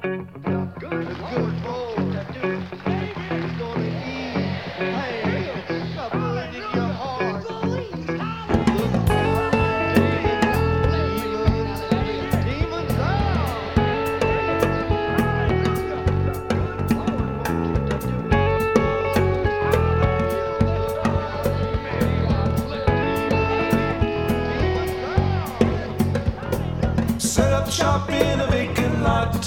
Good boy. It's gonna ease pain, suffering in your heart. Demons Set up shop in a vacant lot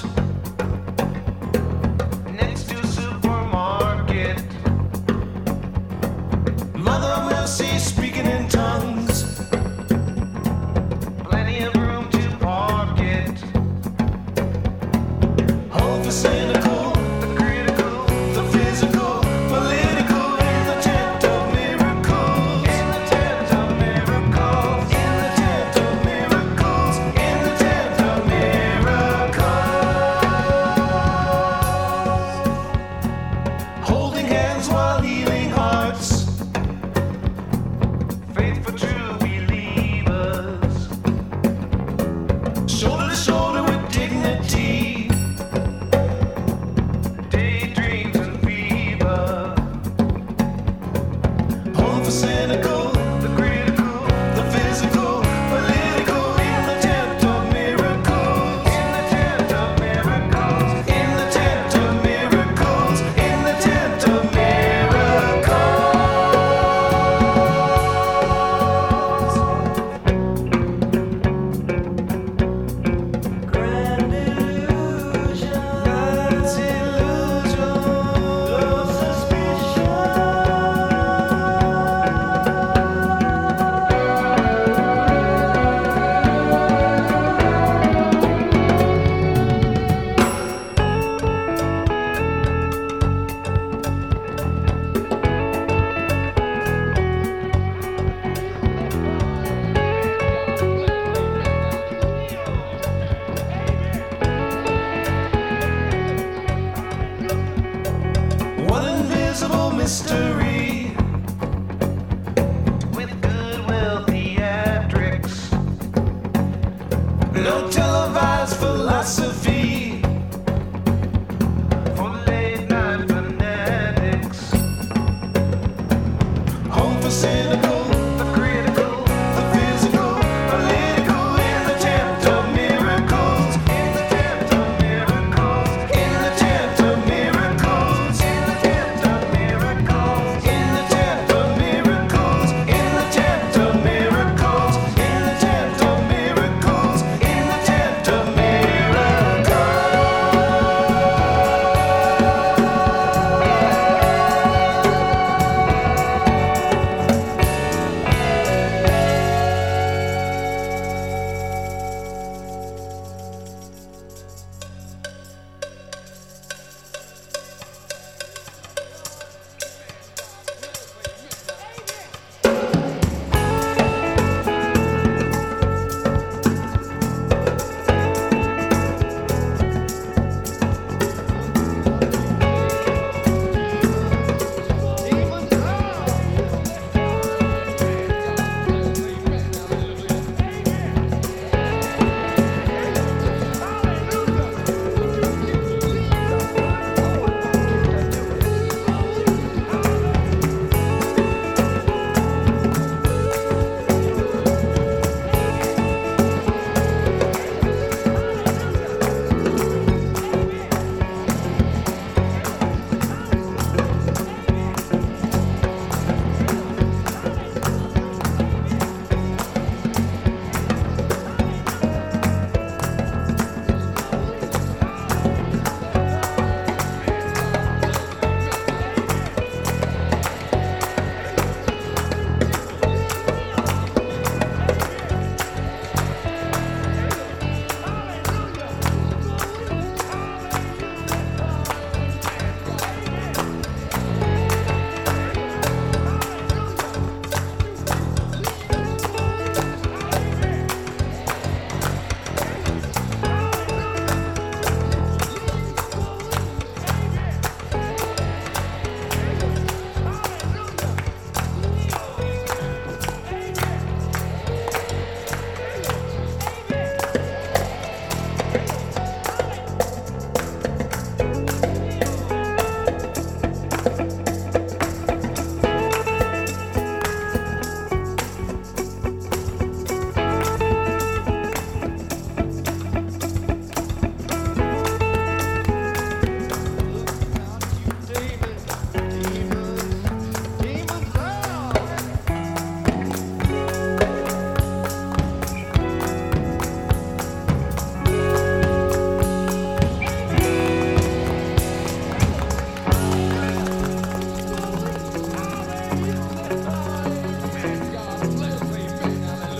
next to supermarket. Mother Mercy speaking in tongues. Plenty of room to park it. Home for cynical, the critical, the physical, political. In the tent of miracles. In the tent of miracles. In the tent of miracles. In the tent of miracles. Holding hands while healing hearts. Faithful true believers. Shoulder to shoulder with dignity. Daydreams and fever. Home for cynical, the critical, the physical, political. In the tent of miracles. In the tent of miracles. In the tent of miracles. In the tent of miracles. Grand illusion, that's illusion, no suspicion. What invisible mystery with goodwill theatrics, no televised philosophy for late night fanatics. Home for cynical, the critical, the physical, political. In the tent of miracles. In the tent of miracles. In the tent of miracles. In the tent of miracles. In the tent of miracles. In the tent of miracles. In the tent of miracles. In the tent of miracles.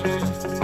Thank you.